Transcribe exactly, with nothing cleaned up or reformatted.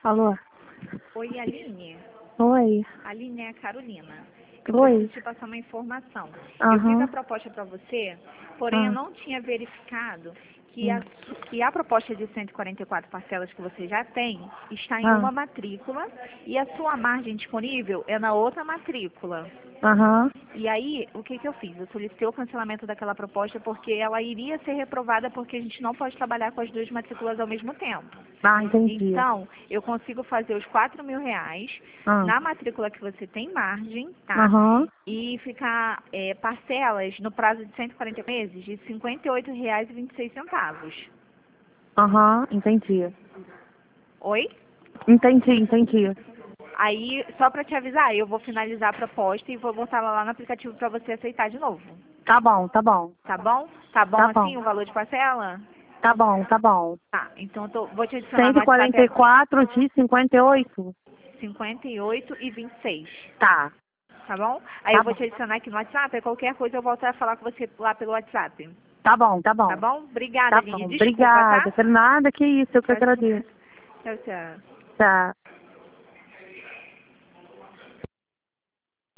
Alô? Oi, Aline. Oi. Aline, é a Carolina. Eu Oi. preciso te passar uma informação. Eu Aham. fiz a proposta para você, porém eu Ah. não tinha verificado que a, Hum. que a proposta de cento e quarenta e quatro parcelas que você já tem está em Ah. uma matrícula e a sua margem disponível é na outra matrícula. Aham. E aí, o que que eu fiz? Eu solicitei o cancelamento daquela proposta porque ela iria ser reprovada porque a gente não pode trabalhar com as duas matrículas ao mesmo tempo. Ah, entendi. Então, eu consigo fazer os quatro mil reais Ah. na matrícula que você tem margem, tá? Aham. E ficar é, parcelas no prazo de cento e quarenta meses de cinquenta e oito reais e vinte e seis centavos. Aham, entendi. Oi? Entendi, entendi. Aí, só para te avisar, eu vou finalizar a proposta e vou botar ela lá no aplicativo para você aceitar de novo. Tá bom, tá bom. Tá bom? Tá bom Tá assim bom. o valor de parcela? Tá bom, tá bom. Tá, então eu tô, vou te adicionar Cento no e quarenta e WhatsApp quatro de cinquenta e oito? cinquenta e oito e vinte e seis. Tá. Tá bom? Aí Tá eu vou bom. te adicionar aqui no WhatsApp, aí qualquer coisa eu volto a falar com você lá pelo WhatsApp. Tá bom, tá Tá bom. bom? Obrigada, Tá Aline. bom. Desculpa, tá? Obrigada. Por nada, que isso, eu que Tchau, agradeço. tchau. Tchau. Tá.